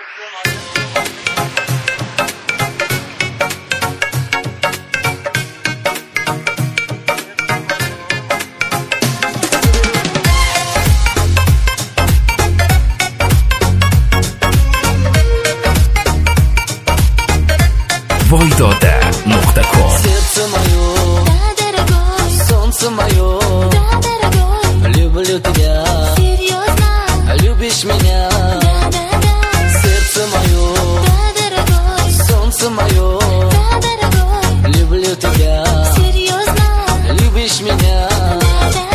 voidode.com. Сердце мое, Да, дорогой, солнце мое, да, дорогой, люблю тебя, серьезно, любишь меня. да, да, да, Сердце мое, да, дорогой, солнце мое, да, дорогой, люблю тебя, серьезно, любишь меня. да, да, да.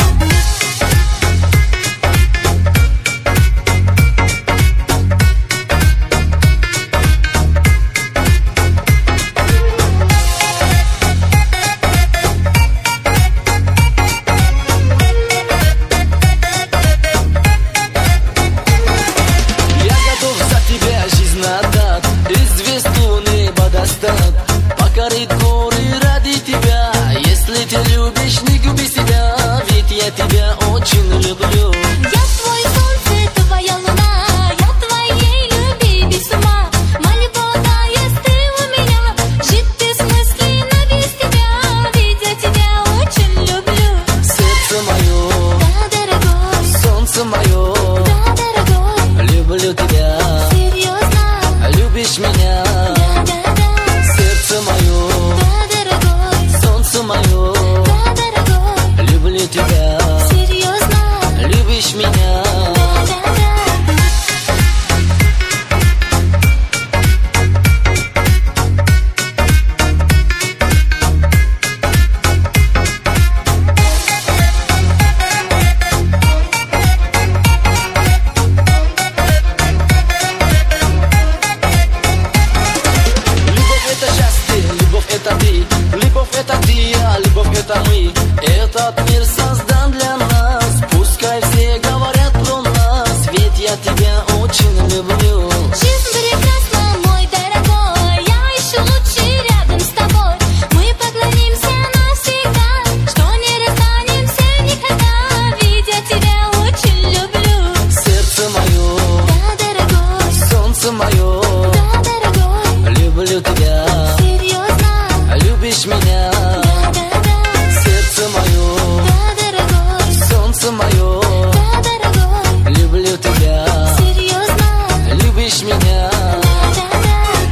Я готов за тебя жизнь отдать, из звезду небо достать, покорить горы ради тебя. Если ты любишь, не губи себя, ведь я тебя очень люблю. Я твой солнце, твоя луна, я твоей любви без ума. Малибода, есть ты у меня, жить без мыслей, но без тебя, ведь я тебя очень люблю. Сердце мое, Да, дорогой, солнце мое, да, дорогой, люблю тебя, серьезно, любишь меня. да, да, да, Сердце мое, да, дорогой, солнце мое, да, дорогой, люблю тебя, серьезно, любишь меня. да, да, да. Любовь это счастье, любовь это ты, любовь это ты, а любовь это мы. Этот мир создан для нас, пускай все говорят про нас, ведь я тебя очень люблю. Жизнь прекрасна, мой дорогой, я еще лучше рядом с тобой. Мы поклонимся навсегда, что не расстанемся никогда, ведь я тебя очень люблю. Сердце мое, Да, дорогой, солнце мое, да, дорогой, люблю тебя, серьезно, любишь меня. да, да, да, Сердце мое, да, дорогой, солнце мое, да, дорогой, люблю тебя, серьезно, любишь меня. да, да, да.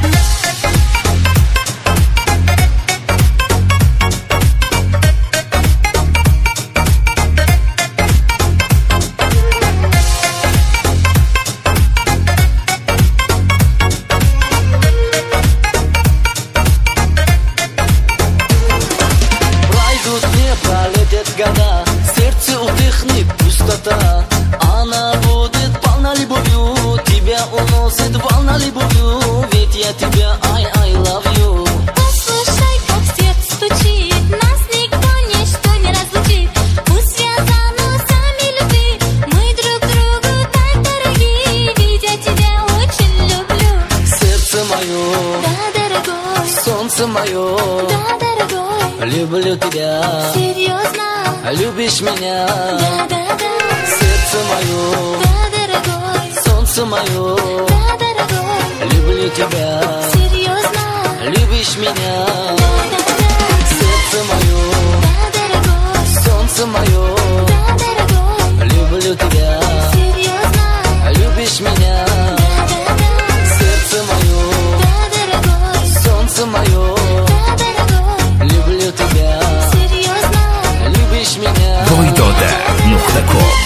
Пройдут дни, пролетят года, сердце утихнет пустота. Она будет полна любовью, тебя уносит волна любовью, ведь я тебя I love you. Послушай, как сердце стучит, нас никто, ничто не разлучит. Пусть связаны сами любви, мы друг другу так дороги, ведь я тебя очень люблю. Сердце мое, Да, дорогой, солнце мое, да, дорогой, люблю тебя, серьезно, любишь меня. да, да, да, Сердце мое, да, дорогой, солнце мое, да, дорогой, люблю тебя, серьезно, любишь меня. да, да, да, Сердце мое, да, дорогой, солнце мое, да, дорогой, люблю тебя, серьезно, любишь меня. да, да, да. Сердце мое, Да, дорогой, солнце мое, да, дорогой, люблю тебя, серьезно, любишь меня. voidode.com.